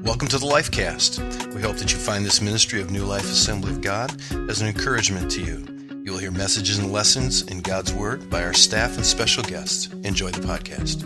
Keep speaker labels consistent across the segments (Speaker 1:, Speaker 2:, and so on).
Speaker 1: Welcome to the Lifecast. We hope that you find this ministry of New Life Assembly of God as an encouragement to you. You will hear messages and lessons in God's Word by our staff and special guests. Enjoy the podcast.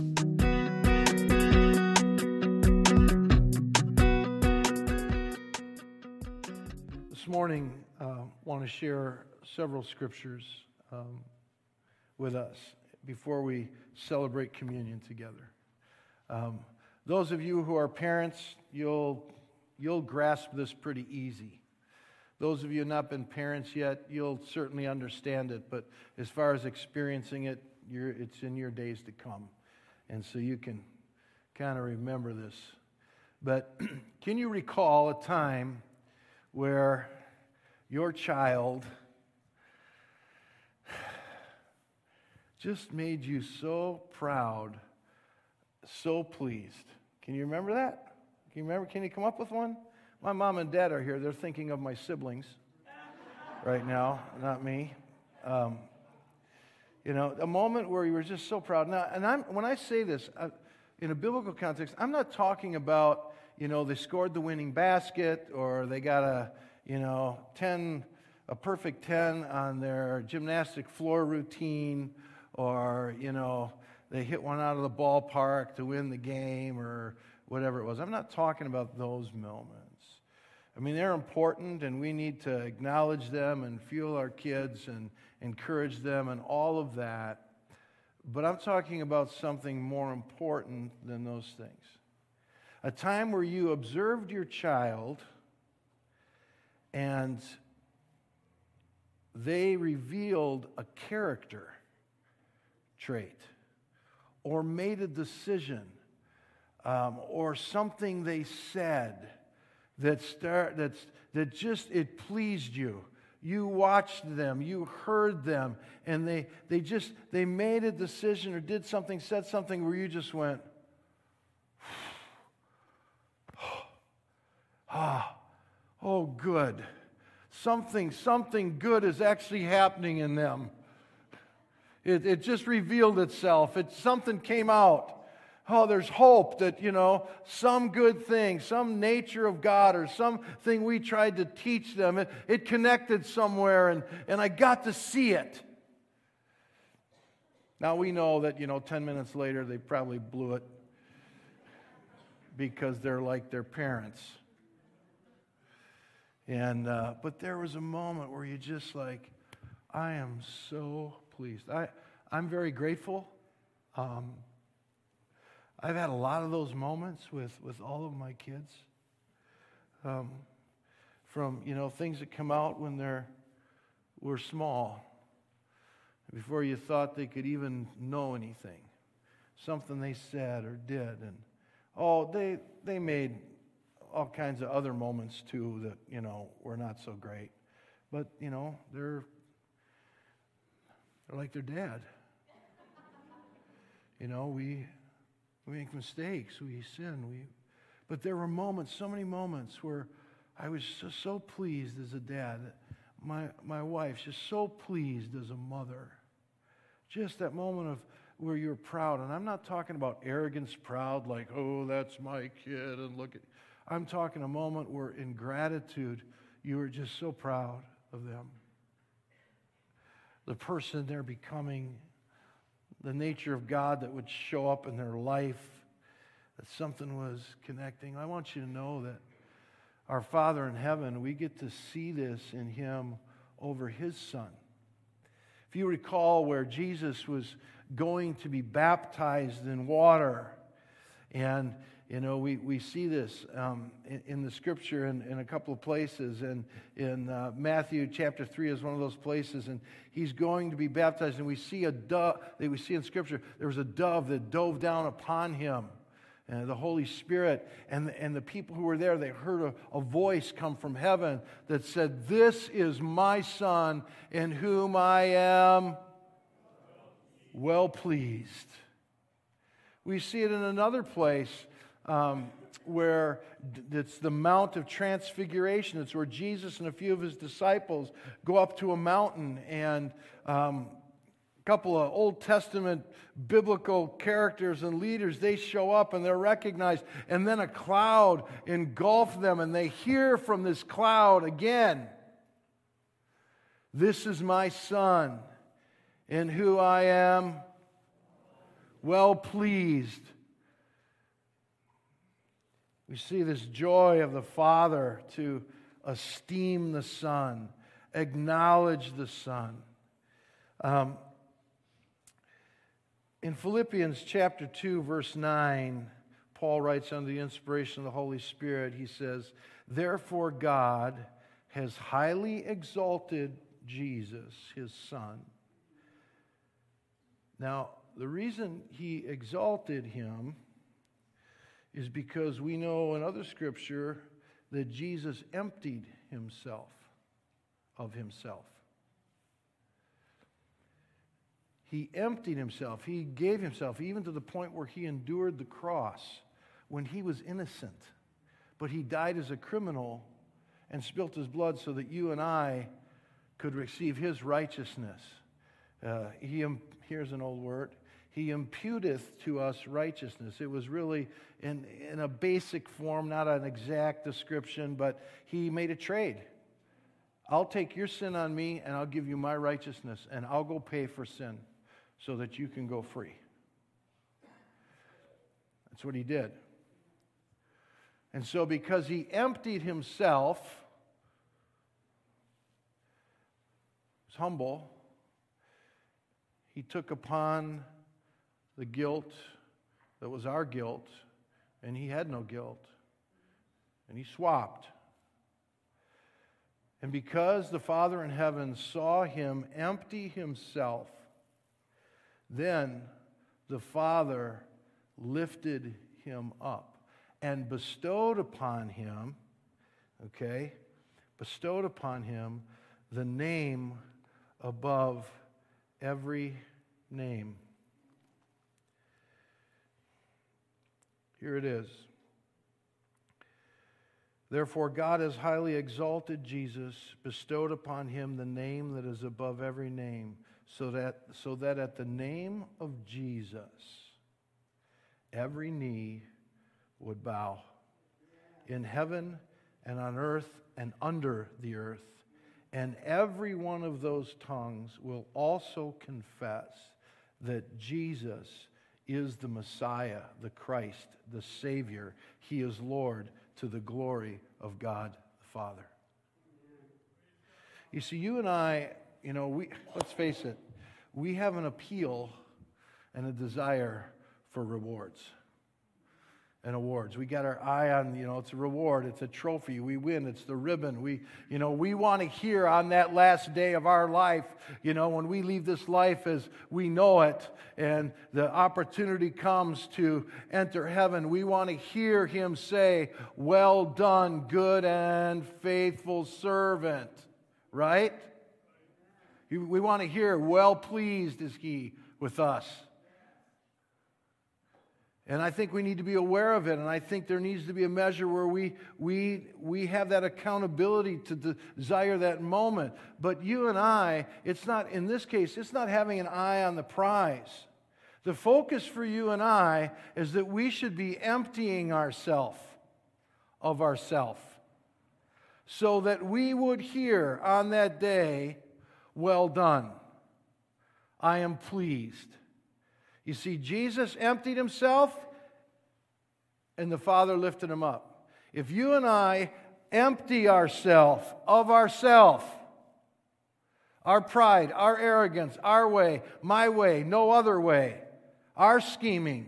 Speaker 2: This morning, I want to share several scriptures with us before we celebrate communion together. Those of you who are parents, you'll grasp this pretty easy. Those of you who have not been parents yet, you'll certainly understand it. But as far as experiencing it, it's in your days to come. And so you can kind of remember this. But can you recall a time where your child just made you so proud, so pleased? Can you remember that? Can you come up with one? My mom and dad are here. They're thinking of my siblings right now, not me. A moment where you were just so proud. Now, when I say this, in a biblical context, I'm not talking about, they scored the winning basket or they got a perfect 10 on their gymnastic floor routine, or, they hit one out of the ballpark to win the game or whatever it was. I'm not talking about those moments. I mean, they're important and we need to acknowledge them and fuel our kids and encourage them and all of that. But I'm talking about something more important than those things. A time where you observed your child and they revealed a character trait, or made a decision, or something they said that just it pleased you. You watched them, you heard them, and they made a decision or did something, said something where you just went, oh, good. Something good is actually happening in them. It just revealed itself. Something came out. Oh, there's hope that, some good thing, some nature of God or something we tried to teach them, it connected somewhere and I got to see it. Now we know that, 10 minutes later they probably blew it because they're like their parents. But there was a moment where you just like, I am so pleased. I'm very grateful. I've had a lot of those moments with all of my kids. From things that come out when we're small, before you thought they could even know anything. Something they said or did, and they made all kinds of other moments too that were not so great. But they're like their dad. We make mistakes, we sin, but there were moments, so many moments where I was so pleased as a dad. My wife's just so pleased as a mother. Just that moment of where you're proud, and I'm not talking about arrogance, proud, like, oh, that's my kid, and look at. I'm talking a moment where in gratitude you were just so proud of them. The person they're becoming, the nature of God that would show up in their life, that something was connecting. I want you to know that our Father in heaven, we get to see this in Him over His Son. If you recall where Jesus was going to be baptized in water, and we see this in the Scripture in a couple of places, and in Matthew chapter 3 is one of those places, and He's going to be baptized, and we see a dove, that we see in Scripture, there was a dove that dove down upon Him, and the Holy Spirit, and the people who were there, they heard a voice come from heaven that said, "This is my Son, in whom I am well pleased." We see it in another place, where it's the Mount of Transfiguration. It's where Jesus and a few of His disciples go up to a mountain, and couple of Old Testament biblical characters and leaders, they show up and they're recognized, and then a cloud engulfs them, and they hear from this cloud again, "This is my Son, in whom I am well pleased." We see this joy of the Father to esteem the Son, acknowledge the Son. In Philippians chapter 2, verse 9, Paul writes under the inspiration of the Holy Spirit, he says, "Therefore God has highly exalted Jesus, his Son." Now, the reason he exalted him is because we know in other scripture that Jesus emptied himself of himself. He emptied himself. He gave himself, even to the point where he endured the cross when he was innocent. But he died as a criminal and spilt his blood so that you and I could receive his righteousness. Here's an old word. He imputeth to us righteousness. It was really in a basic form, not an exact description, but he made a trade. I'll take your sin on me, and I'll give you my righteousness, and I'll go pay for sin so that you can go free. That's what he did. And so because he emptied himself, was humble, he took upon the guilt that was our guilt, and he had no guilt. And he swapped. And because the Father in heaven saw him empty himself, then the Father lifted him up and bestowed upon him the name above every name. Here it is. Therefore, God has highly exalted Jesus, bestowed upon him the name that is above every name, so that at the name of Jesus, every knee would bow, in heaven and on earth and under the earth, and every one of those tongues will also confess that Jesus is the Messiah, the Christ, the Savior. He is Lord, to the glory of God the Father. You see, you and I, let's face it, we have an appeal and a desire for rewards and awards. We got our eye on, it's a reward, it's a trophy, we win, it's the ribbon. We want to hear on that last day of our life, when we leave this life as we know it, and the opportunity comes to enter heaven, we want to hear him say, "Well done, good and faithful servant," right? We want to hear, "Well pleased is he with us." And I think we need to be aware of it, and I think there needs to be a measure where we have that accountability to desire that moment. But you and I, it's not, in this case, it's not having an eye on the prize. The focus for you and I is that we should be emptying ourselves of ourself, so that we would hear on that day, "Well done, I am pleased." You see, Jesus emptied himself, and the Father lifted him up. If you and I empty ourselves of ourself, our pride, our arrogance, our way, my way, no other way, our scheming,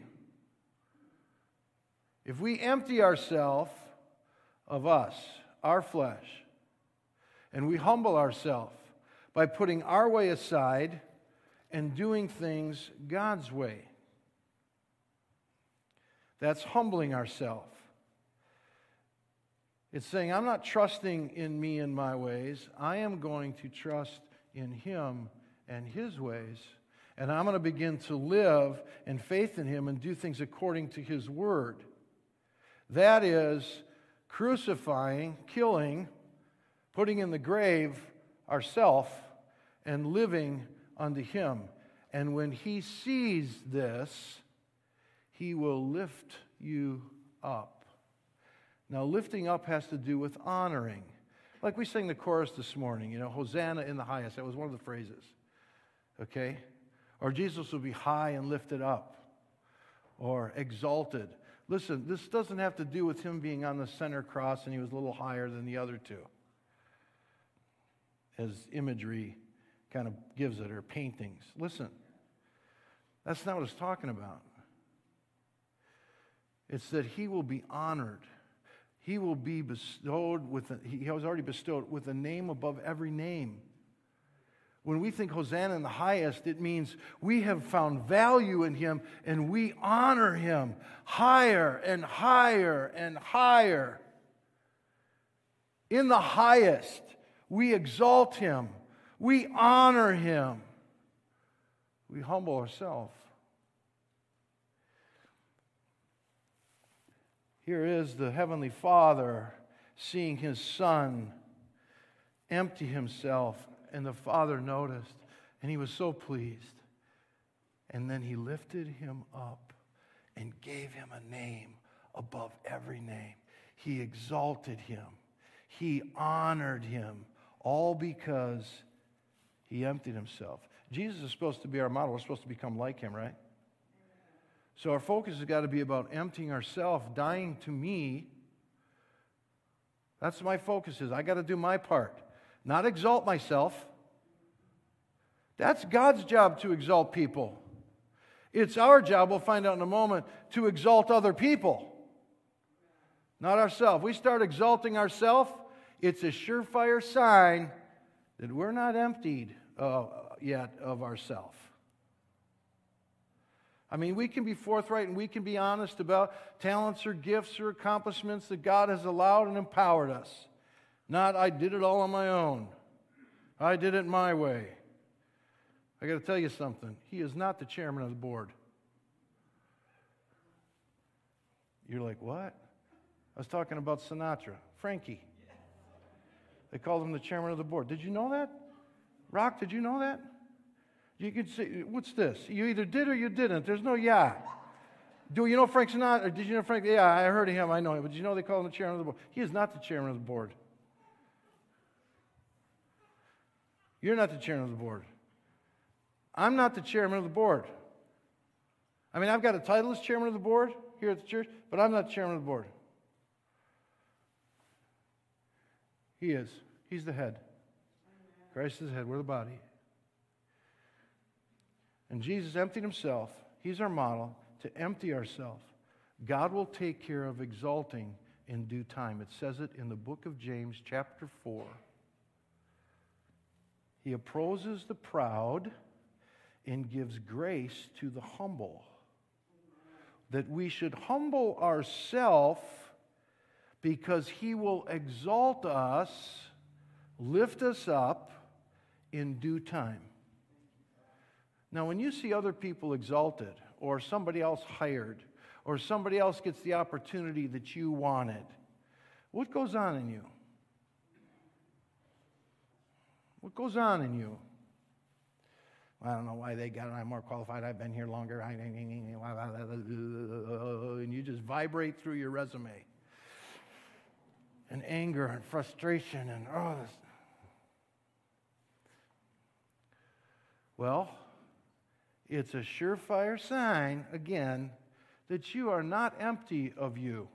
Speaker 2: if we empty ourselves of us, our flesh, and we humble ourselves by putting our way aside and doing things God's way, that's humbling ourselves. It's saying, I'm not trusting in me and my ways. I am going to trust in him and his ways. And I'm going to begin to live in faith in him and do things according to his word. That is crucifying, killing, putting in the grave ourself, and living unto him. And when he sees this, he will lift you up. Now, lifting up has to do with honoring. Like we sang the chorus this morning, Hosanna in the highest. That was one of the phrases. Okay? Or Jesus will be high and lifted up. Or exalted. Listen, this doesn't have to do with him being on the center cross and he was a little higher than the other two, as imagery kind of gives it, or paintings. Listen, that's not what it's talking about. It's that he will be honored. He will be bestowed he has already bestowed with a name above every name. When we think Hosanna in the highest, it means we have found value in him and we honor him higher and higher and higher. In the highest, we exalt him. We honor him. We humble ourselves. Here is the Heavenly Father seeing his Son empty himself. And the Father noticed, and he was so pleased. And then he lifted him up and gave him a name above every name. He exalted him. He honored him, all because he emptied himself. Jesus is supposed to be our model. We're supposed to become like him, right? So our focus has got to be about emptying ourselves, dying to me. That's my focus is. I got to do my part. Not exalt myself. That's God's job to exalt people. It's our job, we'll find out in a moment, to exalt other people. Not ourselves. We start exalting ourselves, it's a surefire sign that we're not emptied yet of ourselves. I mean, we can be forthright and we can be honest about talents or gifts or accomplishments that God has allowed and empowered us. Not, I did it all on my own. I did it my way. I got to tell you something. He is not the chairman of the board. You're like, what? I was talking about Sinatra, Frankie. They called him the chairman of the board. Did you know that? Rock, did you know that? You could say, what's this? You either did or you didn't. There's no yeah. Do you know Frank Sinatra? Or did you know Frank? Yeah, I heard of him. I know him. But did you know they call him the chairman of the board? He is not the chairman of the board. You're not the chairman of the board. I'm not the chairman of the board. I mean, I've got a title as chairman of the board here at the church, but I'm not the chairman of the board. He is. He's the head. Christ is the head. We're the body. And Jesus emptied himself. He's our model to empty ourselves. God will take care of exalting in due time. It says it in the book of James, chapter 4. He opposes the proud and gives grace to the humble. That we should humble ourselves because he will exalt us, lift us up in due time. Now, when you see other people exalted, or somebody else hired, or somebody else gets the opportunity that you wanted, what goes on in you? What goes on in you? I don't know why they got it. I'm more qualified. I've been here longer. And you just vibrate through your resume. And anger and frustration and this. Well, it's a surefire sign, again, that you are not empty of you.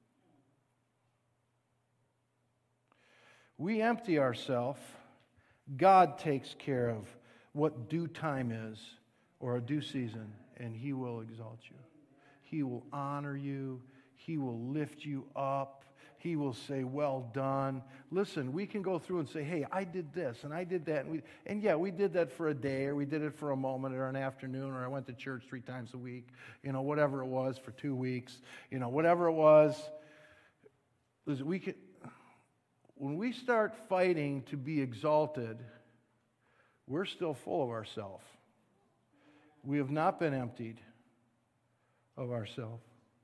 Speaker 2: We empty ourselves. God takes care of what due time is, or a due season, and he will exalt you. He will honor you. He will lift you up. He will say, well done. Listen, we can go through and say, hey, I did this, and I did that. And we did that for a day, or we did it for a moment, or an afternoon, or I went to church 3 times a week, whatever it was for 2 weeks, whatever it was. Listen, when we start fighting to be exalted, we're still full of ourselves. We have not been emptied of ourselves.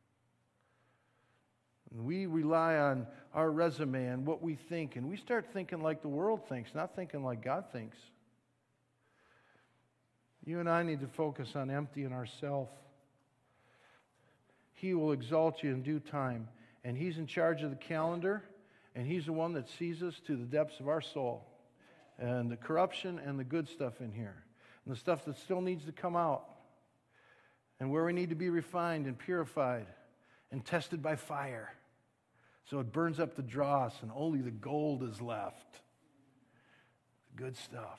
Speaker 2: We rely on our resume and what we think, and we start thinking like the world thinks, not thinking like God thinks. You and I need to focus on emptying ourselves. He will exalt you in due time. And He's in charge of the calendar, and He's the one that sees us to the depths of our soul, and the corruption and the good stuff in here, and the stuff that still needs to come out, and where we need to be refined and purified and tested by fire, so it burns up the dross and only the gold is left. The good stuff.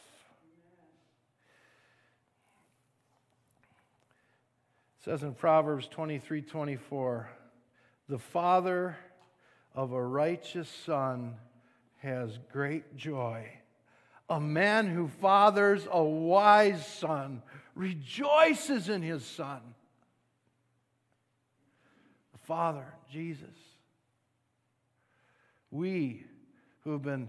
Speaker 2: It says in Proverbs 23:24, the father of a righteous son has great joy. A man who fathers a wise son rejoices in his son. The Father, Jesus. We who have been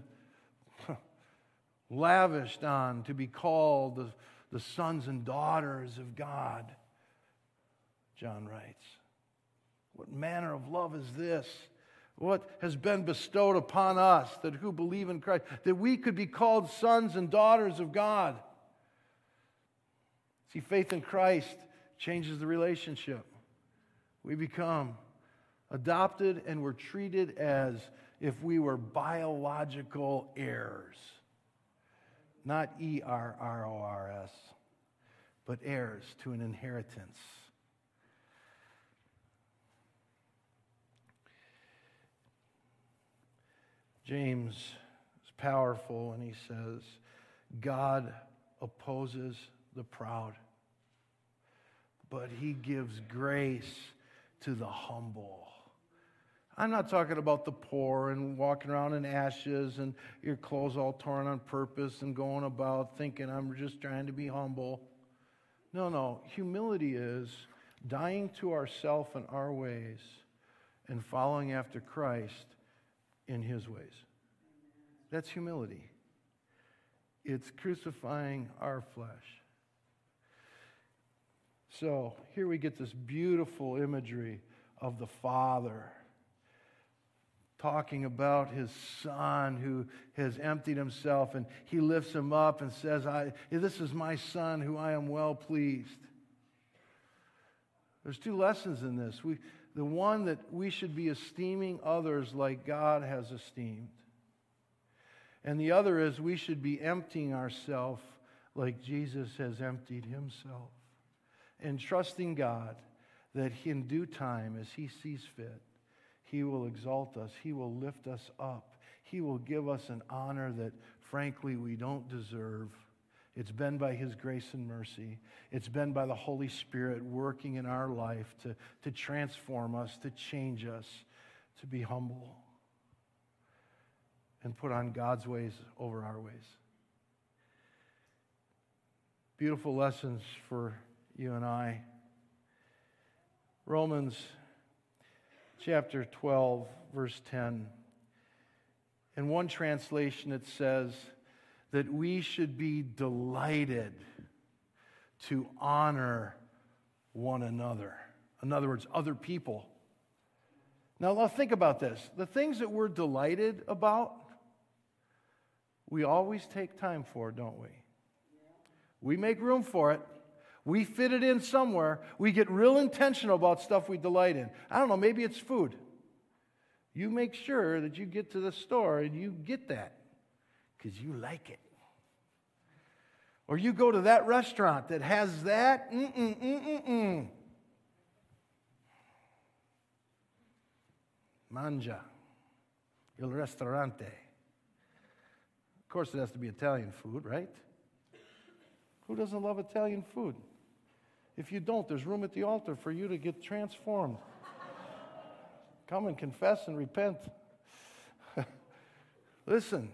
Speaker 2: lavished on to be called the sons and daughters of God, John writes. What manner of love is this? What has been bestowed upon us that who believe in Christ, that we could be called sons and daughters of God. See, faith in Christ changes the relationship. We become adopted and we're treated as if we were biological heirs. Not E-R-R-O-R-S, but heirs to an inheritance. James is powerful, and he says, God opposes the proud, but He gives grace to the humble. I'm not talking about the poor and walking around in ashes and your clothes all torn on purpose and going about thinking I'm just trying to be humble. No. Humility is dying to ourself and our ways and following after Christ in His ways. That's humility. It's crucifying our flesh. So here we get this beautiful imagery of the Father talking about His Son who has emptied Himself, and He lifts Him up and says, this is my Son who I am well pleased. There's two lessons in this. The one that we should be esteeming others like God has esteemed. And the other is we should be emptying ourselves like Jesus has emptied Himself. And trusting God that in due time, as He sees fit, He will exalt us. He will lift us up. He will give us an honor that, frankly, we don't deserve. It's been by His grace and mercy. It's been by the Holy Spirit working in our life to transform us, to change us, to be humble, and put on God's ways over our ways. Beautiful lessons for you and I. Romans chapter 12, verse 10. In one translation it says that we should be delighted to honor one another. In other words, other people. Now think about this. The things that we're delighted about, we always take time for, don't we? We make room for it. We fit it in somewhere. We get real intentional about stuff we delight in. I don't know, maybe it's food. You make sure that you get to the store and you get that because you like it. Or you go to that restaurant that has that. Mangia. Il ristorante. Of course, it has to be Italian food, right? Who doesn't love Italian food? If you don't, there's room at the altar for you to get transformed. Come and confess and repent. Listen.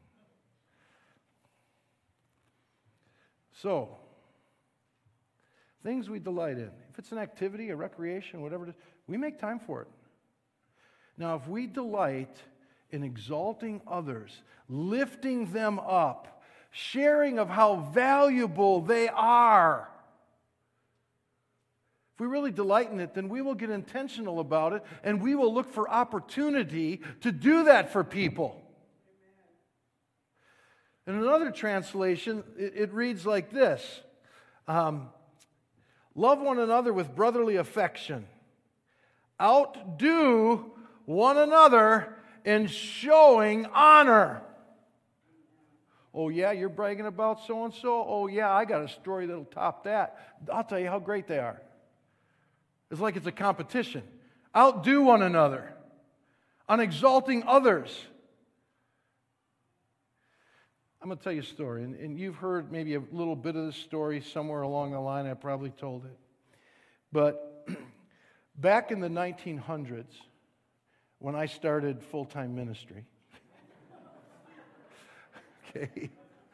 Speaker 2: So, things we delight in. If it's an activity, a recreation, whatever it is, we make time for it. Now, if we delight in exalting others, lifting them up, sharing of how valuable they are, if we really delight in it, then we will get intentional about it, and we will look for opportunity to do that for people. In another translation, it reads like this. Love one another with brotherly affection. Outdo one another in showing honor. Oh, yeah, you're bragging about so-and-so? Oh, yeah, I got a story that'll top that. I'll tell you how great they are. It's like it's a competition. Outdo one another on exalting others. I'm going to tell you a story, and you've heard maybe a little bit of this story somewhere along the line. I probably told it. But back in the 1900s, when I started full-time ministry, okay,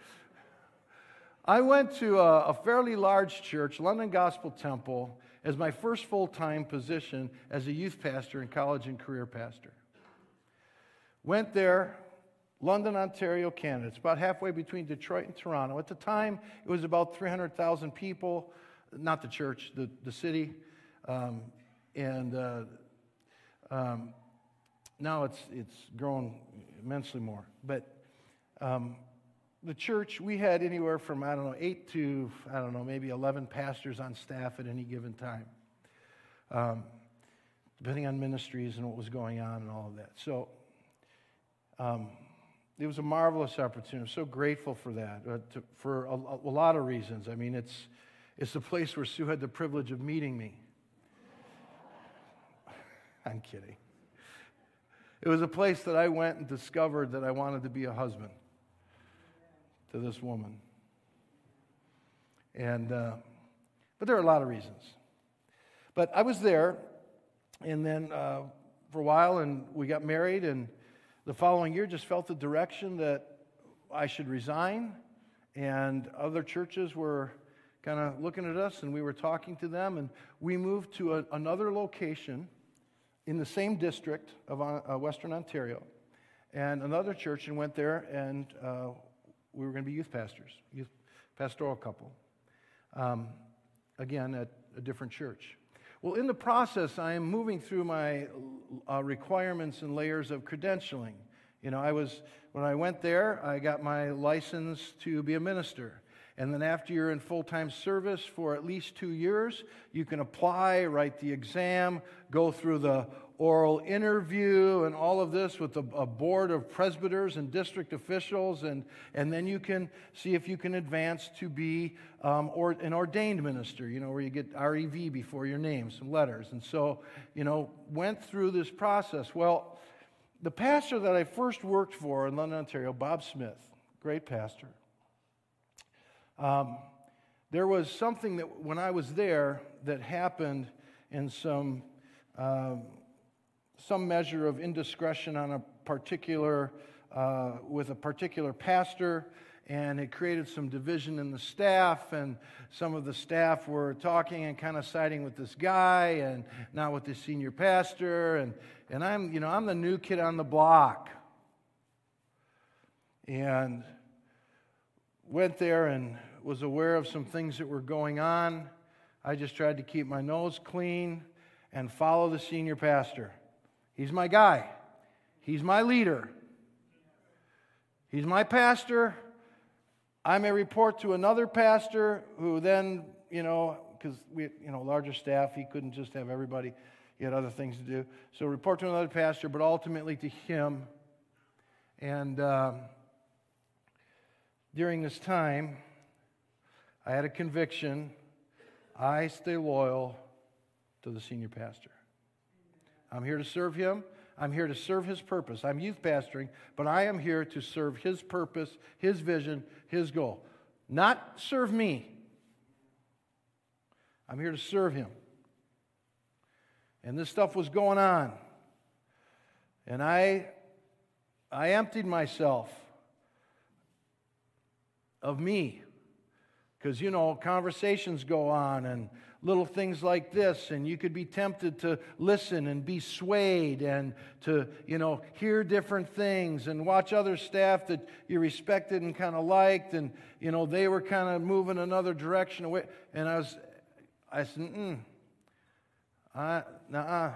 Speaker 2: I went to a fairly large church, London Gospel Temple, as my first full-time position as a youth pastor and college and career pastor. Went there, London, Ontario, Canada. It's about halfway between Detroit and Toronto. At the time, it was about 300,000 people, not the church, the city. Now it's grown immensely more. But the church, we had anywhere from, 8 to, maybe 11 pastors on staff at any given time, depending on ministries and what was going on and all of that. So it was a marvelous opportunity. I'm so grateful for that, for a lot of reasons. I mean, it's the place where Sue had the privilege of meeting me. I'm kidding. It was a place that I went and discovered that I wanted to be a husband to this woman. But there are a lot of reasons. But I was there, and then for a while, and we got married, and the following year just felt the direction that I should resign, and other churches were kind of looking at us, and we were talking to them, and we moved to another location in the same district of Western Ontario, and another church, and went there, and we were going to be youth pastors, youth pastoral couple, again at a different church. Well, in the process, I am moving through my requirements and layers of credentialing. You know, when I went there, I got my license to be a minister. And then after you're in full-time service for at least 2 years, you can apply, write the exam, go through the oral interview and all of this with a board of presbyters and district officials, and then you can see if you can advance to be an ordained minister, you know, where you get REV before your name, some letters. And so, you know, went through this process. Well, the pastor that I first worked for in London, Ontario, Bob Smith, great pastor, there was something that when I was there that happened in some measure of indiscretion on a particular, with a particular pastor, and it created some division in the staff, and some of the staff were talking and kind of siding with this guy and not with the senior pastor, and I'm the new kid on the block, and went there and was aware of some things that were going on. I just tried to keep my nose clean and follow the senior pastor. He's my guy. He's my leader. He's my pastor. I may report to another pastor who then, because we, larger staff, he couldn't just have everybody. He had other things to do. So report to another pastor, but ultimately to him. And during this time, I had a conviction. I stay loyal to the senior pastor. I'm here to serve him. I'm here to serve his purpose. I'm youth pastoring, but I am here to serve his purpose, his vision, his goal. Not serve me. I'm here to serve him. And this stuff was going on. And I emptied myself of me. Because, conversations go on and little things like this, and you could be tempted to listen and be swayed and to, hear different things and watch other staff that you respected and kind of liked, and, they were kind of moving another direction away. And I said, nuh-uh.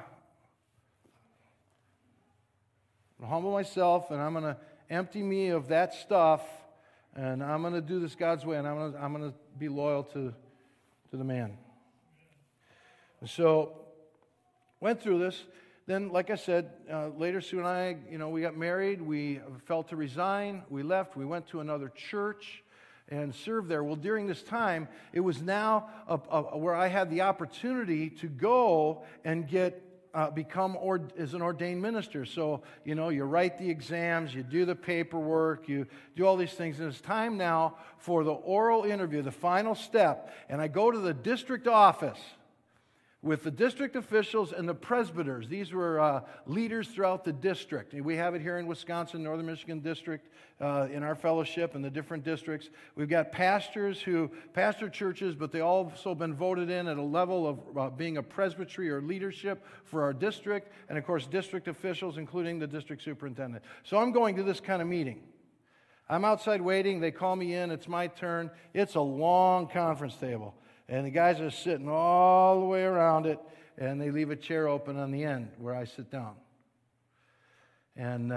Speaker 2: I'll humble myself, and I'm going to empty me of that stuff, and I'm going to do this God's way, and I'm going to be loyal to to the man. And so, went through this. Then, like I said, later Sue and I, we got married. We felt to resign. We left. We went to another church and served there. Well, during this time, it was now where I had the opportunity to go and become as an ordained minister. So, you write the exams, you do the paperwork, you do all these things. And it's time now for the oral interview, the final step. And I go to the district office with the district officials and the presbyters. These were leaders throughout the district. We have it here in Wisconsin, Northern Michigan District, in our fellowship and the different districts. We've got pastors who pastor churches, but they all also been voted in at a level of being a presbytery or leadership for our district, and of course district officials, including the district superintendent. So I'm going to this kind of meeting. I'm outside waiting. They call me in. It's my turn. It's a long conference table. And the guys are sitting all the way around it, and they leave a chair open on the end where I sit down. And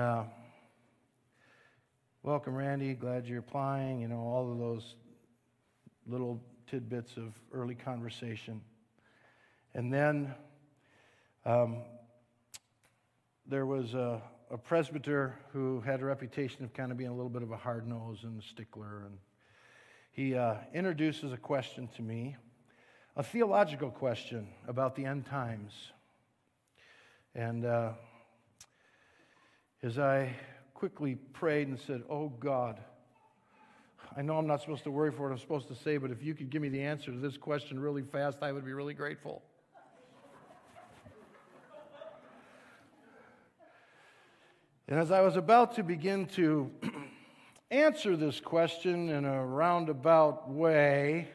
Speaker 2: welcome, Randy. Glad you're applying. All of those little tidbits of early conversation. And then there was a presbyter who had a reputation of kind of being a little bit of a hard nose and a stickler, and he introduces a question to me, a theological question about the end times. And as I quickly prayed and said, "Oh God, I know I'm not supposed to worry for what I'm supposed to say, but if you could give me the answer to this question really fast, I would be really grateful." And as I was about to begin to answer this question in a roundabout way,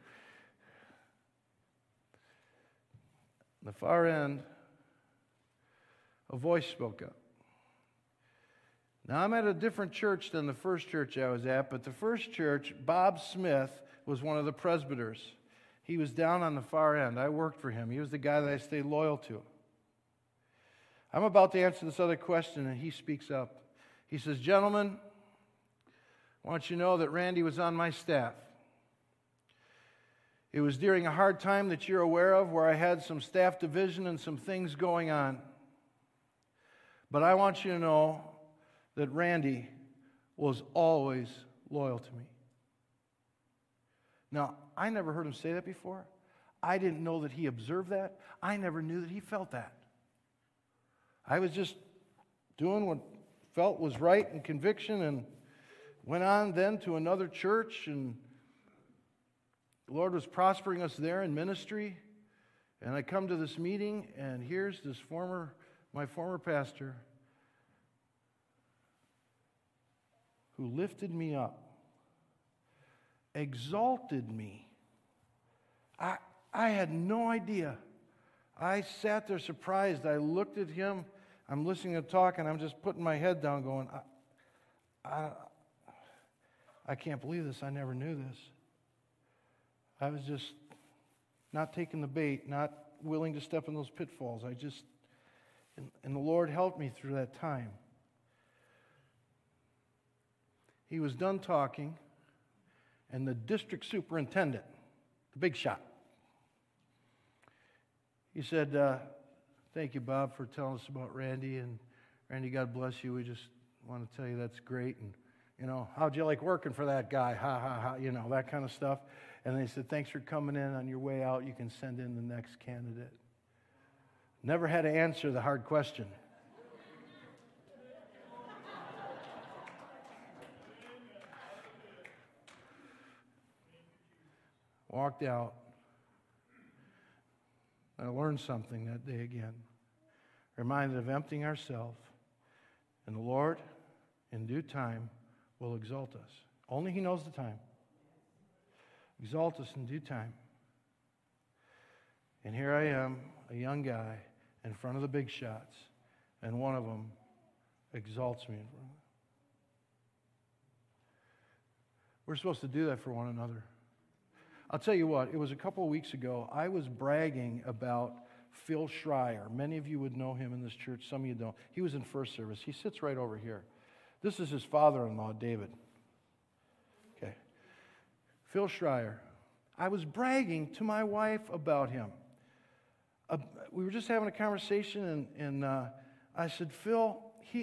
Speaker 2: on the far end, a voice spoke up. Now, I'm at a different church than the first church I was at, but the first church, Bob Smith was one of the presbyters. He was down on the far end. I worked for him. He was the guy that I stayed loyal to. I'm about to answer this other question, and he speaks up. He says, "Gentlemen, I want you to know that Randy was on my staff. It was during a hard time that you're aware of where I had some staff division and some things going on. But I want you to know that Randy was always loyal to me." Now, I never heard him say that before. I didn't know that he observed that. I never knew that he felt that. I was just doing what felt was right and conviction, and went on then to another church, and the Lord was prospering us there in ministry. And I come to this meeting, and here's my former pastor who lifted me up, exalted me. I had no idea. I sat there surprised. I looked at him. I'm listening to talk, and I'm just putting my head down going, I can't believe this. I never knew this. I was just not taking the bait, not willing to step in those pitfalls. And the Lord helped me through that time. He was done talking, and the district superintendent, the big shot, he said, "Thank you, Bob, for telling us about Randy. And Randy, God bless you. We just want to tell you that's great. And, how'd you like working for that guy? Ha, ha, ha, that kind of stuff." And they said, "Thanks for coming in. On your way out, you can send in the next candidate." Never had to answer the hard question. Walked out. I learned something that day again. Reminded of emptying ourselves. And the Lord, in due time, will exalt us. Only He knows the time. Exalt us in due time. And here I am, a young guy, in front of the big shots, and one of them exalts me in front of them. We're supposed to do that for one another. I'll tell you what, it was a couple of weeks ago, I was bragging about Phil Schreier. Many of you would know him in this church, some of you don't. He was in first service. He sits right over here. This is his father-in-law, David. Okay. Phil Schreier. I was bragging to my wife about him. We were just having a conversation, and I said, Phil,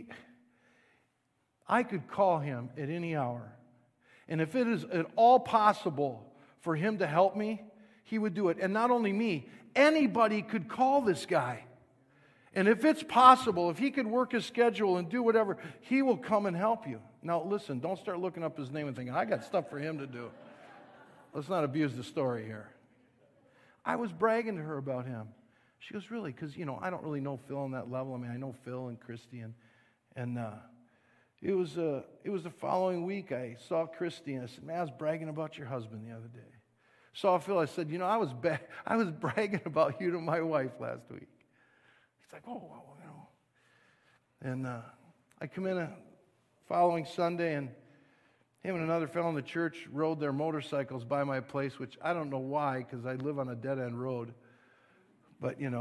Speaker 2: I could call him at any hour. And if it is at all possible for him to help me, he would do it. And not only me, anybody could call this guy. And if it's possible, if he could work his schedule and do whatever, he will come and help you. Now, listen, don't start looking up his name and thinking, I got stuff for him to do. Let's not abuse the story here. I was bragging to her about him. She goes, really? Because, I don't really know Phil on that level. I mean, I know Phil and Christy. And it was the following week I saw Christy, and I said, man, I was bragging about your husband the other day. Saw Phil, I said, I was bragging about you to my wife last week. He's like, oh, And I come in a following Sunday, and him and another fellow in the church rode their motorcycles by my place, which I don't know why, because I live on a dead-end road. But, And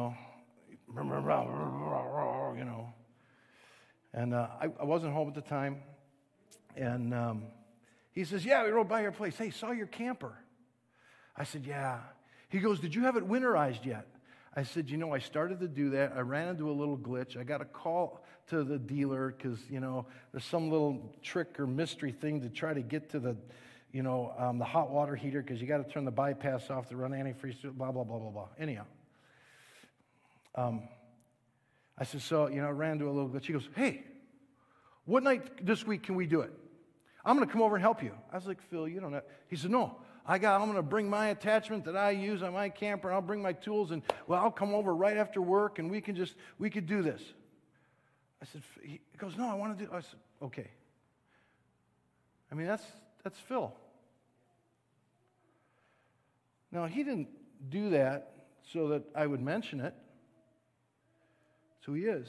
Speaker 2: I wasn't home at the time. And he says, yeah, we rode by your place. Hey, saw your camper. I said, yeah. He goes, did you have it winterized yet? I said, I started to do that. I ran into a little glitch. I got a call to the dealer because, there's some little trick or mystery thing to try to get to the hot water heater because you got to turn the bypass off to run antifreeze, blah, blah, blah, blah, blah. Anyhow. I said, so, I ran into a little glitch. He goes, hey, what night this week can we do it? I'm going to come over and help you. I was like, Phil, you don't know. He said, no, I'm going to bring my attachment that I use on my camper, and I'll bring my tools, and, I'll come over right after work, and we could do this. I said, he goes, no, I want to do, I said, okay. I mean, that's Phil. Now, he didn't do that so that I would mention it. So he is.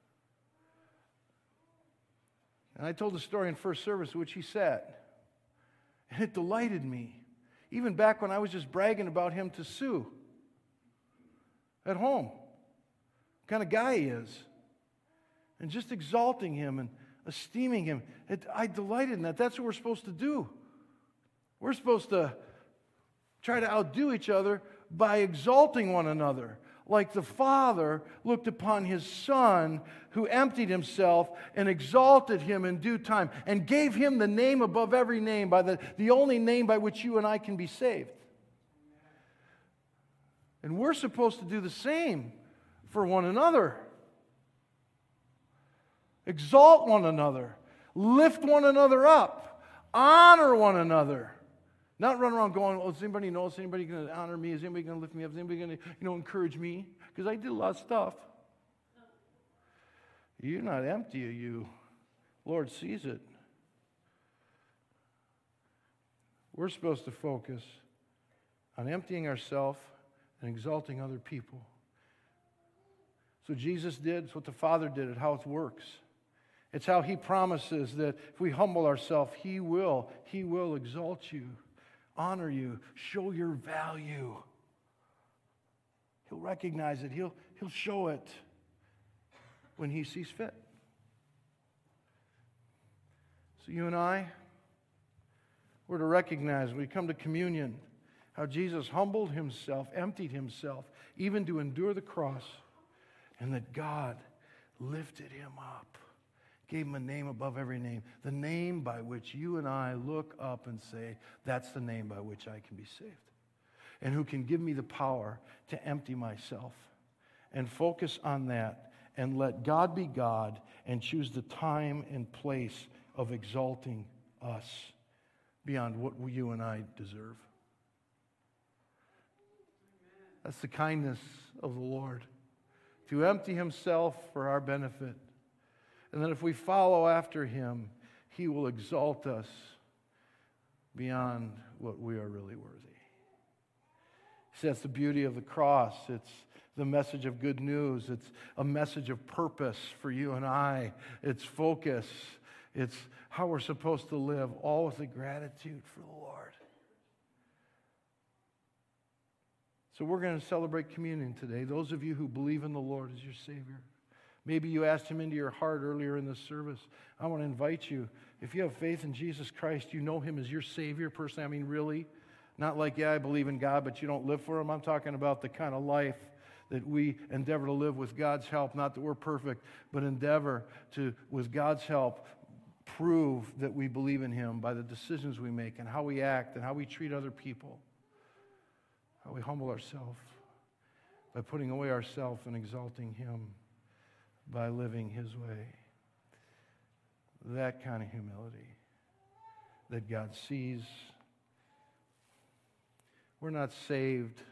Speaker 2: And I told the story in first service, which he sat. And it delighted me. Even back when I was just bragging about him to Sue at home. What kind of guy he is. And just exalting him and esteeming him. I delighted in that. That's what we're supposed to do. We're supposed to try to outdo each other by exalting one another. Like the Father looked upon His Son who emptied Himself and exalted Him in due time and gave Him the name above every name, by the only name by which you and I can be saved. And we're supposed to do the same for one another. Exalt one another. Lift one another up. Honor one another. Not run around going, well, does anybody know? Is anybody going to honor me? Is anybody going to lift me up? Is anybody going to, encourage me? Because I did a lot of stuff. You're not empty, are you? Lord sees it. We're supposed to focus on emptying ourselves and exalting other people. So Jesus did. It's what the Father did. It's how it works. It's how He promises that if we humble ourselves, He will exalt you. Honor you, show your value. He'll recognize it. He'll show it when He sees fit. So you and I, we're to recognize when we come to communion how Jesus humbled Himself, emptied Himself, even to endure the cross, and that God lifted Him up. Gave Him a name above every name. The name by which you and I look up and say, that's the name by which I can be saved. And who can give me the power to empty myself and focus on that and let God be God and choose the time and place of exalting us beyond what you and I deserve. That's the kindness of the Lord, to empty Himself for our benefit. And then if we follow after Him, He will exalt us beyond what we are really worthy. See, that's the beauty of the cross. It's the message of good news. It's a message of purpose for you and I. It's focus. It's how we're supposed to live, all with a gratitude for the Lord. So we're going to celebrate communion today. Those of you who believe in the Lord as your Savior. Maybe you asked Him into your heart earlier in this service. I want to invite you, if you have faith in Jesus Christ, you know Him as your Savior personally. I mean, really, Not like, yeah, I believe in God, but you don't live for Him. I'm talking about the kind of life that we endeavor to live with God's help. Not that we're perfect, but endeavor to, with God's help, prove that we believe in Him by the decisions we make and how we act and how we treat other people. How we humble ourselves by putting away ourselves and exalting Him by living His way. That kind of humility that God sees. We're not saved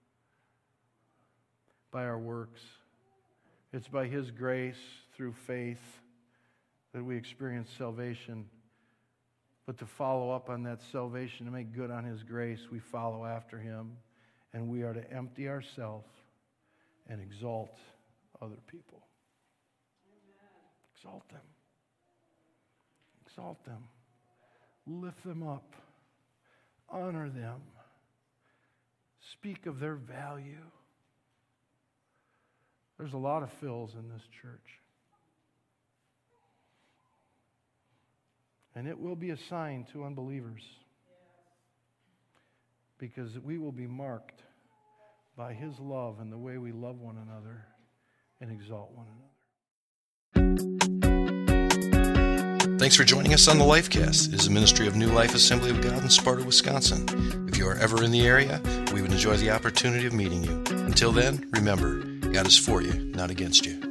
Speaker 2: by our works. It's by His grace through faith that we experience salvation. But to follow up on that salvation, to make good on His grace, we follow after Him, and we are to empty ourselves and exalt other people. Exalt them. Exalt them. Lift them up. Honor them. Speak of their value. There's a lot of Phils in this church. And it will be a sign to unbelievers. Because we will be marked by His love and the way we love one another and exalt one another.
Speaker 1: Thanks for joining us on the Lifecast. It is a ministry of New Life Assembly of God in Sparta, Wisconsin. If you are ever in the area, we would enjoy the opportunity of meeting you. Until then, remember, God is for you, not against you.